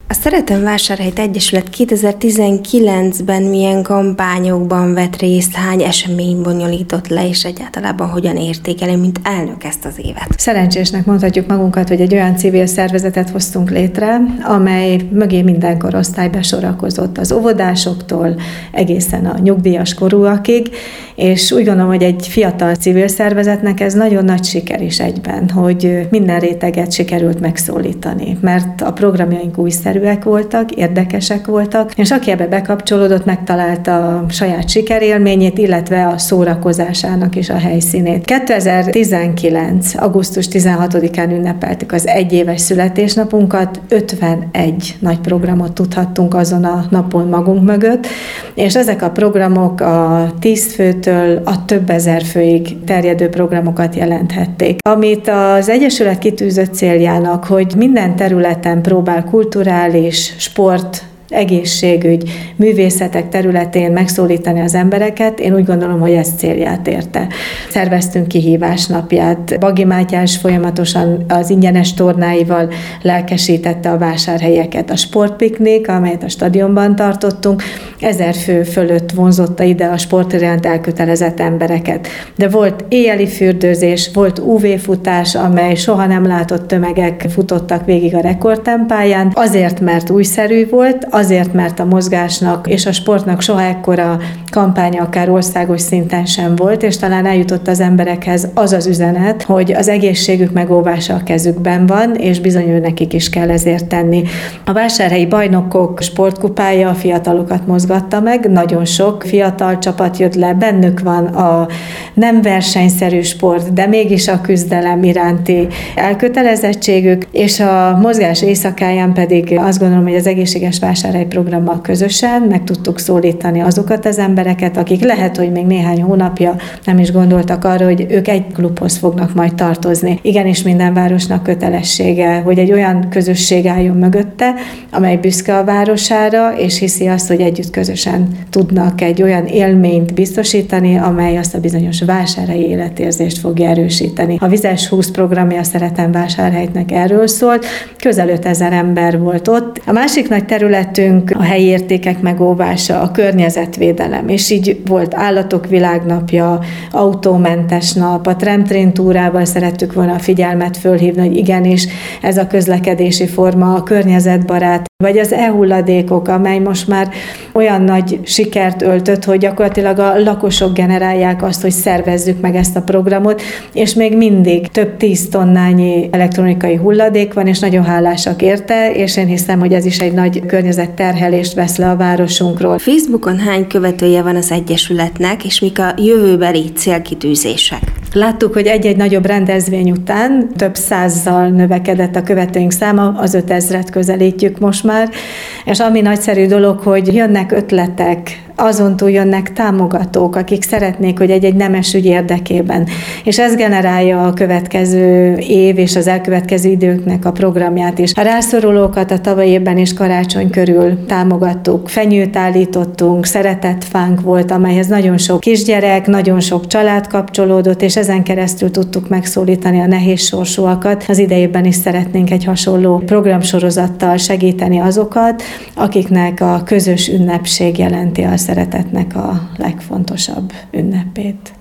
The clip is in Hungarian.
A Szeretenvásárhelyt Egyesület 2019-ben milyen kampányokban vett részt, hány esemény bonyolított le, és egyáltalában hogyan értékeli, mint elnök ezt az évet? Szerencsésnek mondhatjuk magunkat, hogy egy olyan civil szervezetet hoztunk létre, amely mögé minden korosztály besorakozott, az óvodásoktól egészen a nyugdíjas korúakig, és úgy gondolom, hogy egy fiatal civil szervezetnek ez nagyon nagy siker is egyben, hogy minden réteget sikerült megszólítani, mert a programjaink újszerűek voltak, érdekesek voltak, és aki ebbe bekapcsolódott, megtalálta a saját sikerélményét, illetve a szórakozásának is a helyszínét. 2019. augusztus 16-án ünnepeltük az egyéves születésnapunkat, 51 nagy programot tudhattunk azon a napon magunk mögött, és ezek a programok a 10 főtől a több ezer főig terjedő programokat jelenthették. Amit az Egyesület kitűzött céljának, hogy minden területen próbál kulturális, sport, egészségügy, művészetek területén megszólítani az embereket, én úgy gondolom, hogy ez célját érte. Szerveztünk kihívásnapját. Bagi Mátyás folyamatosan az ingyenes tornáival lelkesítette a vásárhelyeket. A sportpiknik, amelyet a stadionban tartottunk, 1000 fő fölött vonzotta ide a sport iránt elkötelezett embereket. De volt éjjeli fürdőzés, volt UV-futás, amely soha nem látott tömegek futottak végig a rekordtempáján, azért, mert újszerű volt, azért, mert a mozgásnak és a sportnak soha ekkora kampánya akár országos szinten sem volt, és talán eljutott az emberekhez az az üzenet, hogy az egészségük megóvása a kezükben van, és bizony nekik is kell ezért tenni. A vásárhelyi bajnokok sportkupája a fiatalokat mozgatta meg, nagyon sok fiatal csapat jött le, bennük van a nem versenyszerű sport, de mégis a küzdelem iránti elkötelezettségük, és a mozgás éjszakáján pedig azt gondolom, hogy az egészséges vásárhely programmal közösen meg tudtuk szólítani azokat az embereket, akik lehet, hogy még néhány hónapja nem is gondoltak arra, hogy ők egy klubhoz fognak majd tartozni. Igenis minden városnak kötelessége, hogy egy olyan közösség álljon mögötte, amely büszke a városára, és hiszi azt, hogy együtt közösen tudnak egy olyan élményt biztosítani, amely azt a bizonyos vásárhelyi életérzést fogja erősíteni. A Vizes 20 programja a Szeretenvásárhelynek erről szólt, közel 5000 ember volt ott. A másik nagy területünk a helyi értékek megóvása, a környezetvédelem, és így volt Állatok Világnapja, Autómentes Nap, a Tramtrain túrával szerettük volna a figyelmet fölhívni, hogy igenis ez a közlekedési forma a környezetbarát, vagy az e-hulladékok, amely most már olyan nagy sikert öltött, hogy gyakorlatilag a lakosok generálják azt, hogy szervezzük meg ezt a programot, és még mindig több 10 tonnányi elektronikai hulladék van, és nagyon hálásak érte, és én hiszem, hogy ez is egy nagy környezetterhelést vesz le a városunkról. Facebookon hány követője van az Egyesületnek, és mik a jövőbeli célkitűzések? Láttuk, hogy egy-egy nagyobb rendezvény után több százzal növekedett a követőink száma, az 5000-et közelítjük most már, és ami nagyszerű dolog, hogy jönnek ötletek, azon túl jönnek támogatók, akik szeretnék, hogy egy nemes ügy érdekében. És ez generálja a következő év és az elkövetkező időknek a programját is. A rászorulókat a tavalyi évben is karácsony körül támogattuk, fenyőt állítottunk, szeretetfánk volt, amelyhez nagyon sok kisgyerek, nagyon sok család kapcsolódott, és ezen keresztül tudtuk megszólítani a nehéz sorsúakat. Az idejében is szeretnénk egy hasonló programsorozattal segíteni azokat, akiknek a közös ünnepség jelenti a szeretetnek a legfontosabb ünnepét.